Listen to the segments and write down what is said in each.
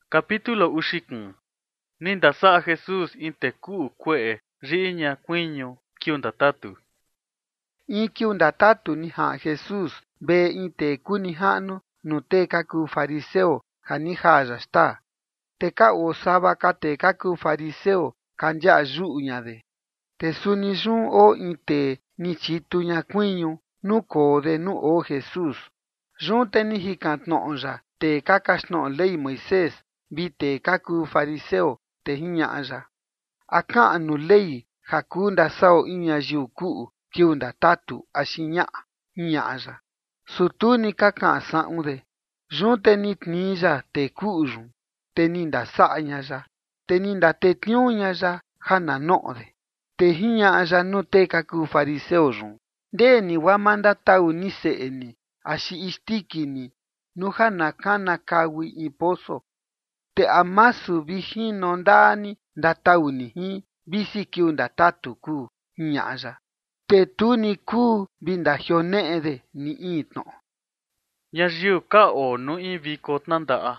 Capítulo ushikun. Ninda sa Jesus inte ku kwe riña kuiño kiunda tatu. Kiunda tatu ni ha Jesus be inte kuni hanu nu te kaku fariseo hani haya sta. Te ka osaba ka te kaku fariseo kanja yu'ña de. Te suni yun o inte ni chituña kuiño nu ko de nu o Jesus. Yun te ni hikantno'ya te kakaxtno'o ley Moisés vi te kaku fariseo te jiña'ya. Aka'nu ley hakunda sao iña yu ku'u kiunda tatu axi ña'a jiña'ya. Sutuni kaka'a sa'un de. Yun te ni tniya te ku'u yun. Te ni ndasa'ñaya. Te ni ndatetniuñaya jana no'o de. Te jiña'ya nu te kaku fariseo yun. Ndeni wa manda tau ni se'eni axi istikini nu jana kana kawi in pozo. Te amasu vi jino ndani ndatau ni hi visi kiunda tatu ku jiña'ya. Te tu ni ku vi ndajione'e de ni itno'o. Ñayiu ka o nu in viko tnanda'a.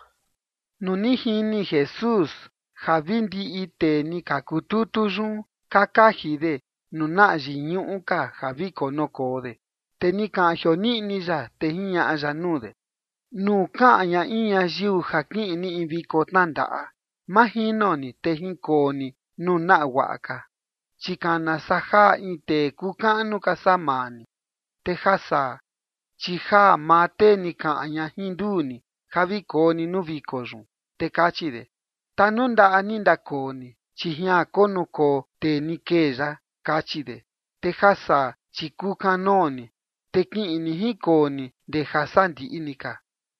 Nu ni jini Jesus ja vi ndi'i te ni kakututu yun kakaji de nu na'yi ñu'u ka ja vi konoko de. Te ni ka'an jioni'ni te jiña'ya nu de. Nu ka'ña in ñayiu ja ki'in ni in viko tnanda'a. Ma jino ni te jinkoo ni nu na'a wa'a ka. Chi kana saja in te kuka'nu ka sa maa ni. Te jasa chi ja maa te ni ka'ña jinduu ni ja vi koo ni nu viko yun. Te kachi de. Tanu nda'a ni ndakoo ni chi jiaa konukoo te ni keeya kachi de. Te jasa chi kukanoo ni te ki'in ni jinkoo ni nde ja sandi'i ni ka.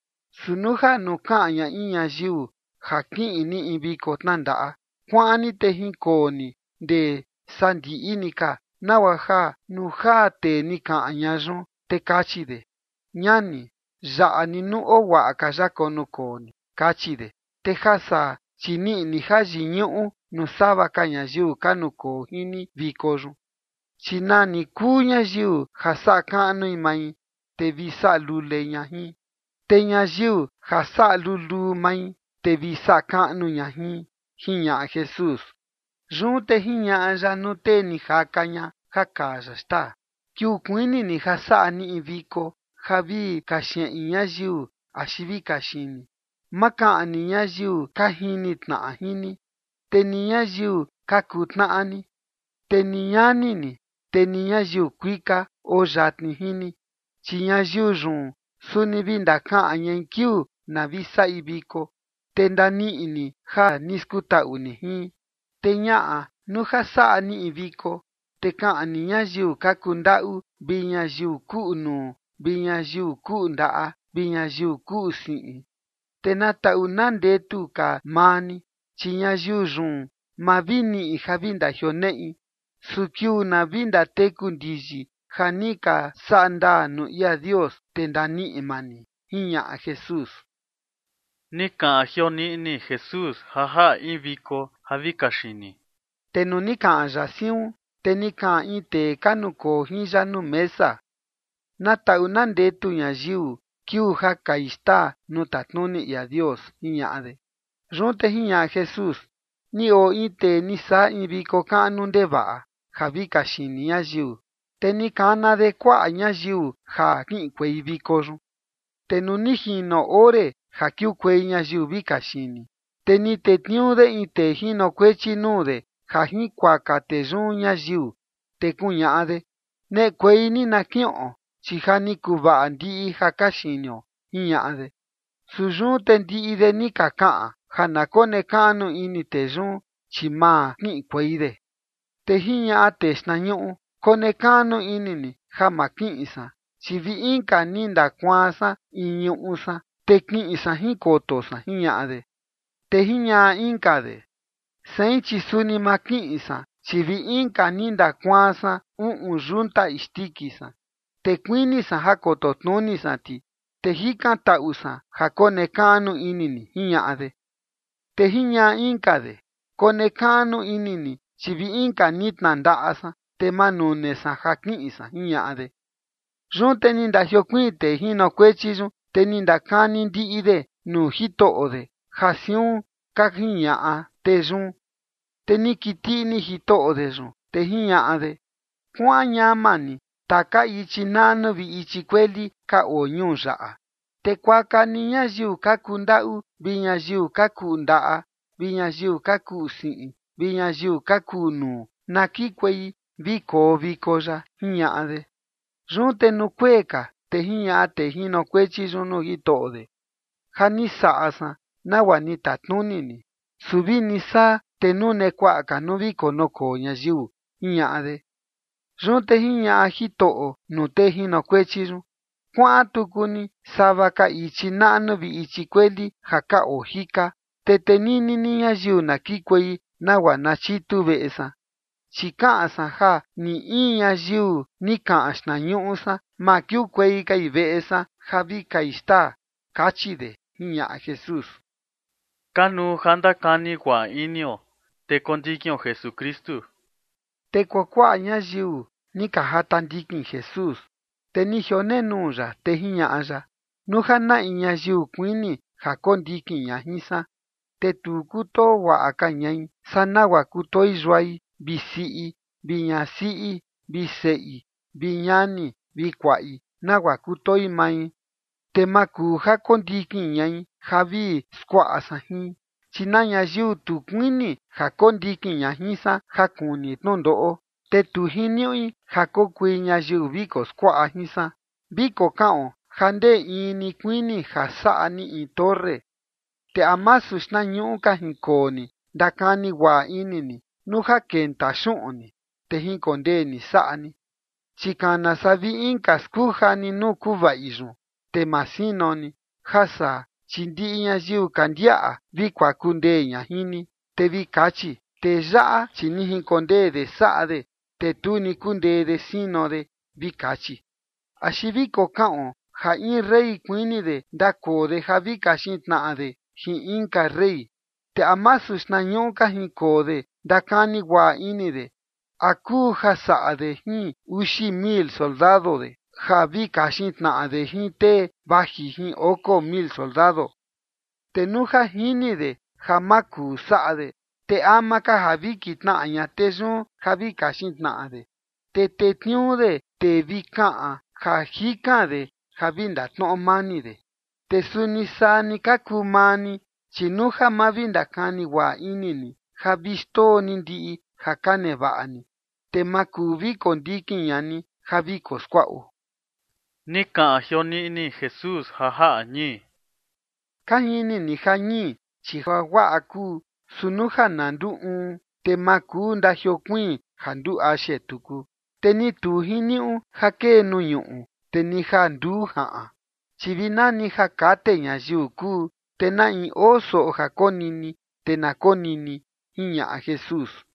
Sunuja nu ka'ña in ñayiu ja ki'in ni in viko tnanda'a, kua'an ni te jinkoo ni nde sandi'i ni ka nawa ja nu ja te ni ka'ña yun te kachi de. Ñani, ya'a ni nu o wa'a ka ya konukoo ni, kachi de. Te jasa chi ni'i ni ja yiñu'u nu sava ka ñayiu kanukoo jini viko yun. Chi nani kuu ñayiu ja sa'a ka'nui mai, te vi sa'a luleña jin. Te ñayiu ja sa'a lulu mai, te vi sa'a ka'nu ña jin, jiña'a Jesus. Yun te jiña'ya nu te ni jakaña ja kaya sta. Kiu kuini ni ja sa'a ni in viko ja vi kaxe'in ñayiu axi vi kaxini. Ma ka'an ni ñayiu ka jini tna'a jini. Te ni ñayiu ka kutna'a ni. Te ni ñani ni. Te ni ñayiu kuika o yatni jini. Chi ñayiu yun suni vi ndaka'an ñai kiu na vi sa'i viko. Te ndani'i ni ja ni skuta'u ni jin. Te ña'a nu ja sa'a ni in viko. Te ka'an ni ñayiu ka kunda'u vi ñayiu ku'u nuu, vi ñayiu ku'u nda'a, vi ñayiu ku'u si'in. Te nata'u na ndetu ka maa ni, chi ñayiu yun ma vi ni'i ja vi ndajione'i. Su kiu na vi ndateku ndiyi ja ni ka sa'a ndaa nu ia Dios te ndani'i mani, jiña'a Jesus. Ni ka'an jioni'ni Jesus jaja in viko ja vi kaxini. Te nu ni ka'an ya siun, te ni ka'an in tee kanukoo jin ya nu mesa. Nata'u na ndetu ñayiu kiu ja kai staa nu tatnuni ia Dios, jiña'a de. Yun te jiña'a Jesus. Ni o in tee ni sa'a in viko ka'nu ndeva'a ja vi kaxini ñayiu. Te ni kana de kua'a ñayiu ja ki'inkuei viko yun. Te nu ni jino ore ja kiukuei ñayiu vi kaxini, te ni tetniu de in tee jinokuechi nuu de ja jinkuaka te yun ñayiu. Te kuña'a de. Ne'ekuei ni na ki'on, chi ja ni kuva'a ndi'i ja kaxinio, jiña'a de. Su yun te ndi'i de ni ka ka'an ja na koneka'nu ini te yun, chi ma ki'inkuei de. Te jiña'a te xtnañu'u, koneka'nu ini ni ja ma ki'in san, chi vi inka ni ndakuaan san in ñu'u san, te ki'in san jinkoto san, jiña'a de. Te jiña'a inka de. Sein chi suni ma ki'in san, chi vi inka ni ndakuaan san yunta istiki san. Te kuini san ja kototnuni san ti, te jikanta'u san ja koneka'nu ini ni, jiña'a de. Te jiña'a inka de. Koneka'nu ini ni, chi vi inka ni tnanda'a san, te manune san ja ki'in san, jiña'a de. Yun te ni ndajiokuiin tee jinokuechi yun, te ni ndakani ndi'i de nuu jito'o de Jasiun kajiña'a teyun. Te ni kiti'ni jito'o de yun, te jiña'a de: kua'an ñama ni taka ichi na'nu vi ichi kueli ka oo ñuu ya'a. Te kuaka ni ñayiu ka kunda'u, vi ñayiu ka ku'u nda'a, vi ñayiu ka ku'u si'in, vi ñayiu ka ku'u nuu, na kikuei vikoo viko ya, jiña'a de. Yun te nukuee ka, te jiña'a tee jinokuechi yun nuu jito'o de: ja ni sa'a san nagua ni tatnuni ni, su vini saa te nune kua'a ka nu viko nokoo ñayiu, jiña'a de. Yun te jiña'a jito'o nuu tee jinokuechi yun: kua'an tuku ni sava ka ichi na'nu vi ichi kueli ja ka oo jika, te tenini ni ñayiu na kikuei nagua na chitu ve'e san. Chi ka'an san ja ni in ñayiu ni ka'an xtnañu'u san ma kiukuei kai ve'e san ja vi kai staa, kachi de, jiña'a Jesús. Kanu jandakani wa inio te kondikinio Jesucristo. Te kuakua'a ñayiu ni ka jata ndikin Jesús, te ni jionenuu ya, te jiña'a ya: nuja na in ñayiu kuini ja kondikin ña jin san, te tu kutoo va'a ka ñai sa nagua kutoi yuai, vi si'i, vi ñasi'i, vi se'i, vi ñani, vi kua'i, nagua kutoi mai. Te ma kuu ja kondikin ñai ja vi skua'a san jin, chi na ñayiu tu kuini ja kondikin ña jin san ja kuni tnundo'o, te tu jiniu'i ja kokui ñayiu viko skua'a jin san. Viko ka'on ja ndee in ni kuini ja sa'a ni in torre. Te a masu xtnañu'u ka jinkoo ni ndakani guaa ini ni nu ja kenta xu'un ni, te jinkondee ni sa'a ni. Chi kana sa vi inka skuja ni nuu kuva'i yun, te ma sino ni, ja saa chi ndi'i ñayiu kandia'a vi kuakundee ña jin ni, te vi kachi: tee ya'a chi ni jinkondee de sa'a de, te tu ni kundee de sino de, vi kachi. Axi viko ka'on ja in rey kuini de ndakoo de ja vi kaxin tna'a de jin inka rey, te a masu xtnañu'u ka jinkoo de ndakani guaa ini de: a kuu ja sa'a de jin 1,000 soldado de ja vi kaxin tna'a de jin tee vaji jin 9,000 soldado. Te nu ja jini de ja ma kuu sa'a de, te ama ka ja vi kitna'a ña tee yun ja vi kaxin tna'a de, te tetniuu de tee vi ka'an ja jikan de ja vi ndatno'o mani de. Te suni saa ni ka kuu maa ni, chi nu ja ma vi ndakani guaa ini ni ja vi xtoo ni ndi'i ja ka neva'a ni, te ma kuu vi kondikin ña ni ja vi koskua'u. Ni ka'an jioni'ni Jesús ja ja'a ñi. Ka jini ni ja ñi chi ja wa'a kuu, su nu ja na ndu'un, te ma kuu ndajiokuiin ja ndu'axe tuku. Te ni tu jiniu'u ja kee nuu ñu'u, te ni ja nduu ja'an. Chi vina ni ja kate ñayiu kuu, te na in oo so'o ja konini, te na konini, jiña'a Jesús.